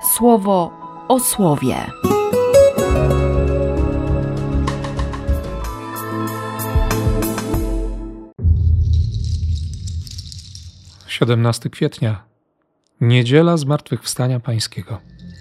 Słowo o słowie. Siedemnasty kwietnia, Niedziela Zmartwychwstania Pańskiego.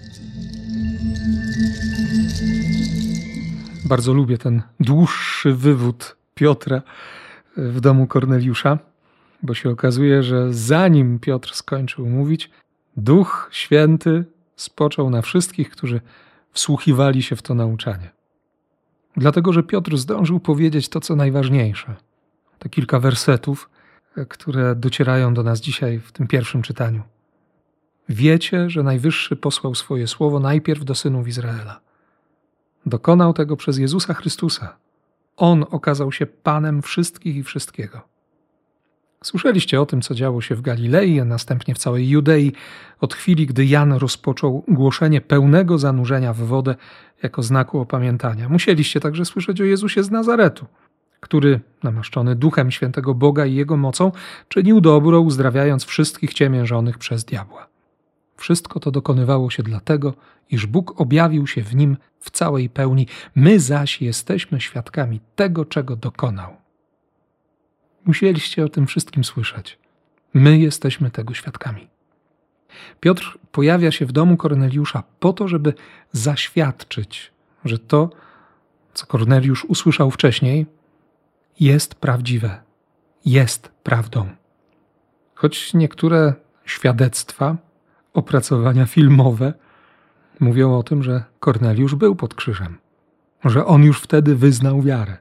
Bardzo lubię ten dłuższy wywód Piotra w domu Korneliusza, bo się okazuje, że zanim Piotr skończył mówić, Duch Święty spoczął na wszystkich, którzy wsłuchiwali się w to nauczanie. Dlatego, że Piotr zdążył powiedzieć to, co najważniejsze. Te kilka wersetów, które docierają do nas dzisiaj w tym pierwszym czytaniu. Wiecie, że Najwyższy posłał swoje słowo najpierw do synów Izraela. Dokonał tego przez Jezusa Chrystusa. On okazał się Panem wszystkich i wszystkiego. Słyszeliście o tym, co działo się w Galilei, a następnie w całej Judei, od chwili, gdy Jan rozpoczął głoszenie pełnego zanurzenia w wodę jako znaku opamiętania. Musieliście także słyszeć o Jezusie z Nazaretu, który, namaszczony Duchem Świętego Boga i Jego mocą, czynił dobro, uzdrawiając wszystkich ciemiężonych przez diabła. Wszystko to dokonywało się dlatego, iż Bóg objawił się w nim w całej pełni. My zaś jesteśmy świadkami tego, czego dokonał. Musieliście o tym wszystkim słyszeć. My jesteśmy tego świadkami. Piotr pojawia się w domu Korneliusza po to, żeby zaświadczyć, że to, co Korneliusz usłyszał wcześniej, jest prawdziwe, jest prawdą. Choć niektóre świadectwa, opracowania filmowe mówią o tym, że Korneliusz był pod krzyżem, że on już wtedy wyznał wiarę.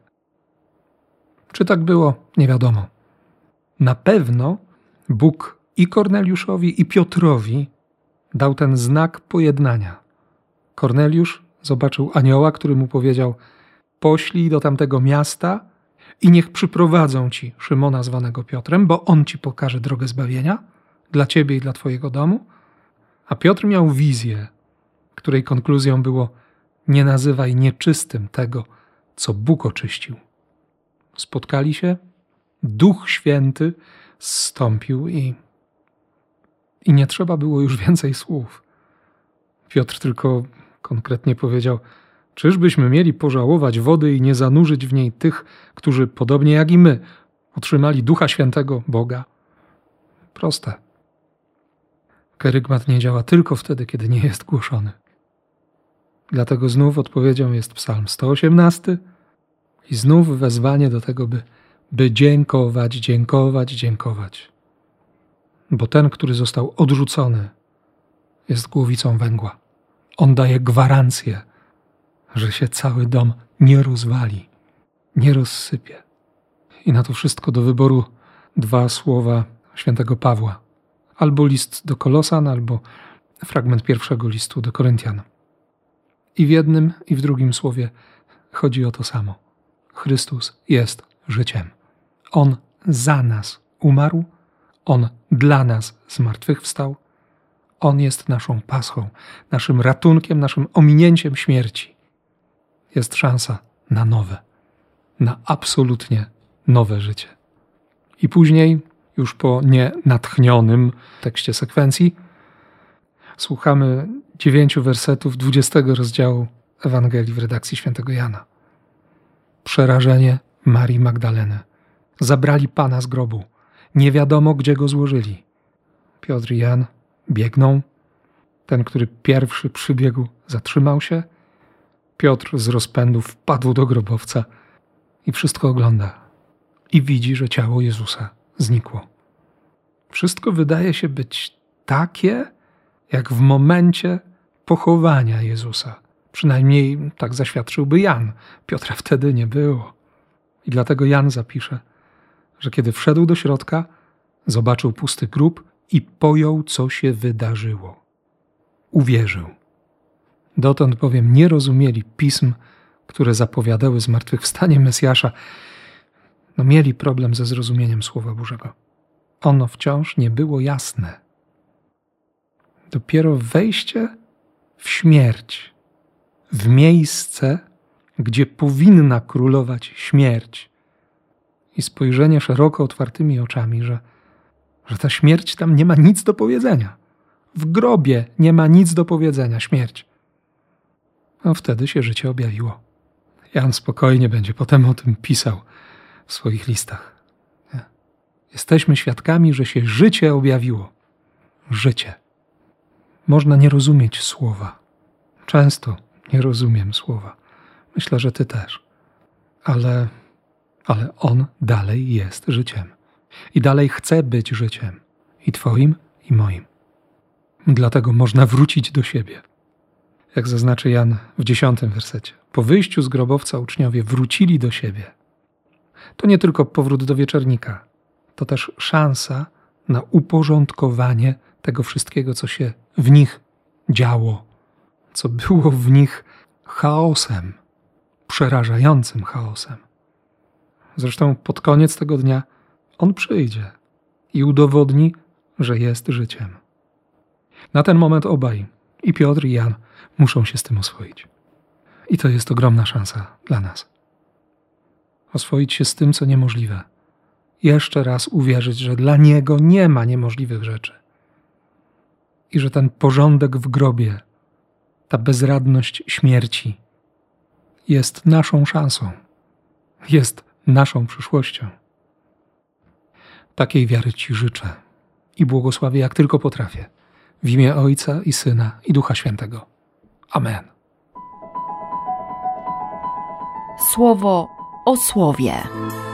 Czy tak było? Nie wiadomo. Na pewno Bóg i Korneliuszowi, i Piotrowi dał ten znak pojednania. Korneliusz zobaczył anioła, który mu powiedział: poślij do tamtego miasta i niech przyprowadzą ci Szymona zwanego Piotrem, bo on ci pokaże drogę zbawienia dla ciebie i dla twojego domu. A Piotr miał wizję, której konkluzją było: nie nazywaj nieczystym tego, co Bóg oczyścił. Spotkali się, Duch Święty zstąpił i nie trzeba było już więcej słów. Piotr tylko konkretnie powiedział: czyżbyśmy mieli pożałować wody i nie zanurzyć w niej tych, którzy podobnie jak i my otrzymali Ducha Świętego Boga? Proste. Kerygmat nie działa tylko wtedy, kiedy nie jest głoszony. Dlatego znów odpowiedzią jest Psalm 118 i znów wezwanie do tego, by dziękować, dziękować, dziękować. Bo ten, który został odrzucony, jest głowicą węgła. On daje gwarancję, że się cały dom nie rozwali, nie rozsypie. I na to wszystko do wyboru dwa słowa świętego Pawła. Albo list do Kolosan, albo fragment pierwszego listu do Koryntian. I w jednym, i w drugim słowie chodzi o to samo. Chrystus jest życiem. On za nas umarł, On dla nas zmartwychwstał. On jest naszą paschą, naszym ratunkiem, naszym ominięciem śmierci. Jest szansa na nowe, na absolutnie nowe życie. I później, już po nienatchnionym tekście sekwencji, słuchamy 9 wersetów 20 rozdziału Ewangelii w redakcji świętego Jana. Przerażenie Marii Magdaleny. Zabrali Pana z grobu. Nie wiadomo, gdzie go złożyli. Piotr i Jan biegną. Ten, który pierwszy przybiegł, zatrzymał się. Piotr z rozpędu wpadł do grobowca i wszystko ogląda. I widzi, że ciało Jezusa znikło. Wszystko wydaje się być takie, jak w momencie pochowania Jezusa. Przynajmniej tak zaświadczyłby Jan. Piotra wtedy nie było. I dlatego Jan zapisze, że kiedy wszedł do środka, zobaczył pusty grób i pojął, co się wydarzyło. Uwierzył. Dotąd bowiem nie rozumieli pism, które zapowiadały zmartwychwstanie Mesjasza. Mieli problem ze zrozumieniem Słowa Bożego. Ono wciąż nie było jasne. Dopiero wejście w śmierć, w miejsce, gdzie powinna królować śmierć i spojrzenie szeroko otwartymi oczami, że ta śmierć tam nie ma nic do powiedzenia. W grobie nie ma nic do powiedzenia, śmierć. A wtedy się życie objawiło. Jan spokojnie będzie potem o tym pisał w swoich listach. Jesteśmy świadkami, że się życie objawiło. Życie. Można nie rozumieć słowa. Często nie rozumiem słowa. Myślę, że ty też. Ale on dalej jest życiem. I dalej chce być życiem. I twoim, i moim. Dlatego można wrócić do siebie. Jak zaznaczy Jan w 10 wersecie. Po wyjściu z grobowca uczniowie wrócili do siebie. To nie tylko powrót do wieczornika. To też szansa na uporządkowanie tego wszystkiego, co się w nich działo. Co było w nich chaosem. Przerażającym chaosem. Zresztą pod koniec tego dnia on przyjdzie i udowodni, że jest życiem. Na ten moment obaj, i Piotr, i Jan, muszą się z tym oswoić. I to jest ogromna szansa dla nas. Oswoić się z tym, co niemożliwe. Jeszcze raz uwierzyć, że dla Niego nie ma niemożliwych rzeczy. I że ten porządek w grobie, ta bezradność śmierci jest naszą szansą. Jest naszą przyszłością. Takiej wiary Ci życzę i błogosławię jak tylko potrafię. W imię Ojca i Syna i Ducha Świętego. Amen. Słowo o słowie.